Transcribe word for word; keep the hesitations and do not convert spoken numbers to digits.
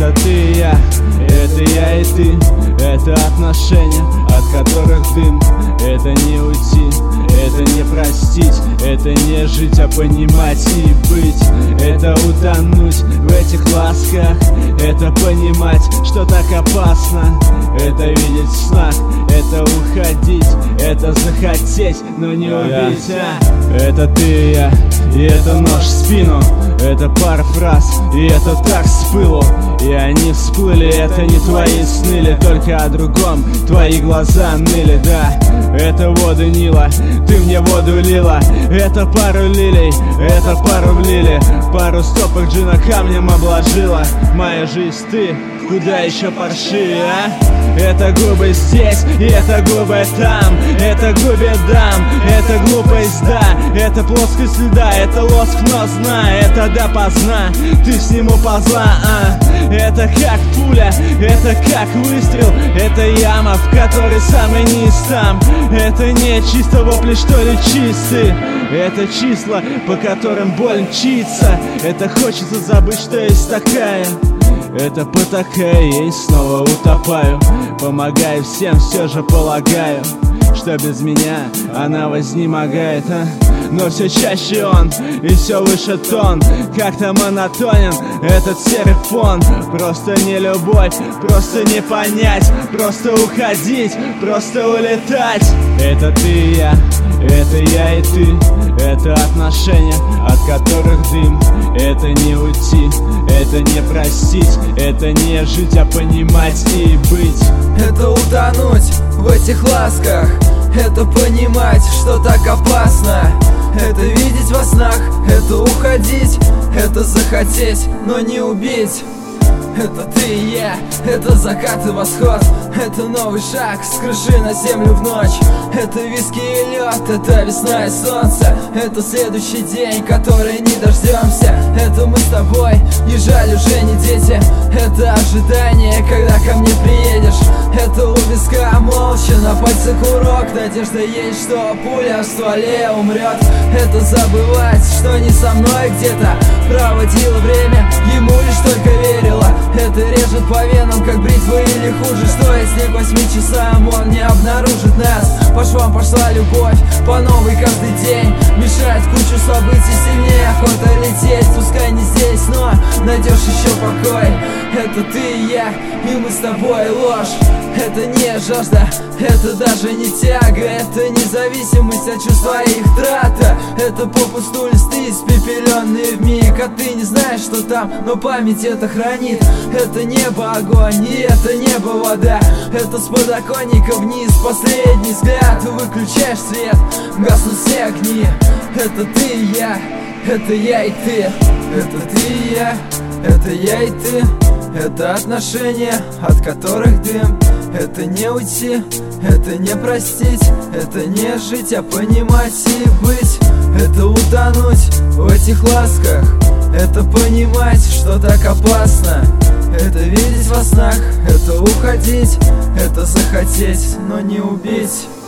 Это ты и я, это я и ты. Это отношения, от которых дым. Это не уйти, это не простить. Это не жить, а понимать и быть. Это утонуть в этих ласках. Это понимать, что так опасно. Это видеть в снах, это уходить. Это захотеть, но не убить, а? Это ты и я, и это нож в спину. Это пара фраз, и это так с пылу. И они всплыли, это не твои сны ли, только о другом твои глаза ныли, да. Это воды Нила, ты мне воду лила. Это пару лилий, это пару влили. Пару стопок джина камнем обложила. Моя жизнь ты, куда еще паршивее, а? Это губы здесь, и это губы там. Это губы дам, это глупость, да. Это плоскость льда, это лоск, но знай, это допоздна, ты с ним уползла, а? Это как пуля, это как выстрел. Это яма, в которой самый низ там. Это не чисто вопли, что ли, чистый. Это числа, по которым боль мчится. Это хочется забыть, что есть такая. Это потакая, и снова утопаю. Помогаю всем, все же полагаю, что без меня она вознемогает, а? Но все чаще он, и все выше тон. Как-то монотонен этот серый фон. Просто не любовь, просто не понять. Просто уходить, просто улетать. Это ты и я, это я и ты. Это отношения, от которых дым. Это не уйти, это не простить. Это не жить, а понимать и быть. Это утонуть в этих ласках. Это понимать, что так опасно. Это видеть во снах, это уходить. Это захотеть, но не убить. Это ты и я, это закат и восход. Это новый шаг с крыши на землю в ночь. Это виски и лед, это весна и солнце. Это следующий день, который не дождемся. Это мы с тобой, и жаль уже не дети. Это ожидание, когда ко мне приедешь. Это у виска молча, на пальцах урок. Надежда есть, что пуля в стволе умрет. Это забывать, что не со мной где-то проводила время, ему лишь только верила. Это режет по венам, как бритва или хуже. Что если к восьми часам он не обнаружит нас? По швам пошла любовь, по новой каждый день. Мешает кучу событий, сильнее охота лететь. Пускай не здесь, но найдешь еще покой. Это ты и я, и мы с тобой ложь. Это не жажда, это даже не тяга. Это независимость от чувства и их трата. Это попусту листы, испепеленные в миг. А ты не знаешь, что там, но память это хранит. Это небо огонь, и это небо вода. Это с подоконника вниз последний взгляд. Выключаешь свет, гаснут все огни. Это ты и я, это я и ты. Это ты и я, это я и ты. Это отношения, от которых дым. Это не уйти, это не простить. Это не жить, а понимать и быть. Это утонуть в этих ласках. Это понимать, что так опасно. Это видеть во снах, это уходить. Это захотеть, но не убить.